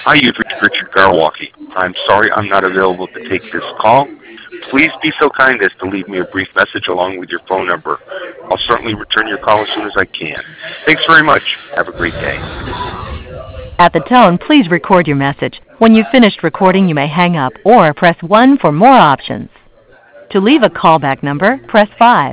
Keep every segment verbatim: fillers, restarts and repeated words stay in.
Hi, you've reached Richard Garwalkie. I'm sorry I'm not available to take this call. Please be so kind as to leave me a brief message along with your phone number. I'll certainly return your call as soon as I can. Thanks very much. Have a great day. At the tone, please record your message. When you've finished recording, you may hang up or press one for more options. To leave a callback number, press five.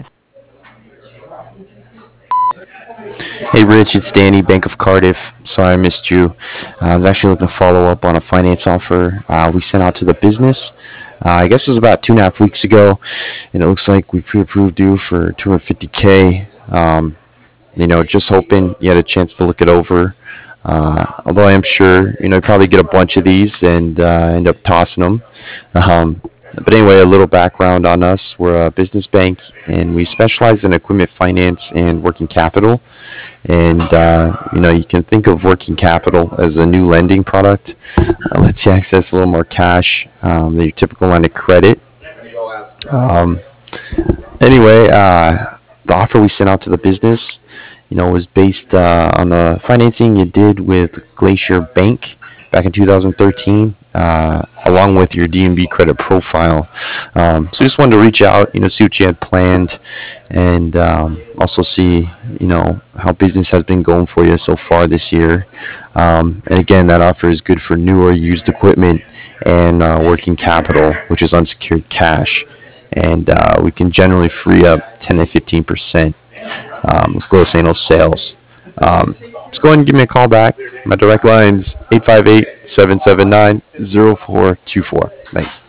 Hey Rich, it's Danny, Bank of Cardiff. Sorry I missed you. Uh, I was actually looking to follow up on a finance offer uh, we sent out to the business. Uh, I guess it was about two and a half weeks ago, and it looks like we pre-approved you for two hundred fifty k. Um, you know, just hoping you had a chance to look it over. Uh, although I am sure, you know, you probably get a bunch of these and uh, end up tossing them. Um, but anyway, a little background on us. We're a business bank, and we specialize in equipment finance and working capital. And, uh, you know, you can think of working capital as a new lending product. Uh, lets you access a little more cash um, than your typical line of credit. Um, anyway, uh, the offer we sent out to the business, you know, was based uh, on the financing you did with Glacier Bank back in two thousand thirteen, uh, along with your D N B credit profile. Um, so just wanted to reach out, you know, see what you had planned, and um, also see, you know, how business has been going for you so far this year. Um, and again, that offer is good for new or used equipment and uh, working capital, which is unsecured cash. And uh, we can generally free up ten to fifteen percent um, with gross annual sales. Um, just go ahead and give me a call back. My direct line is eight five eight, seven seven nine, zero four two four. Thanks.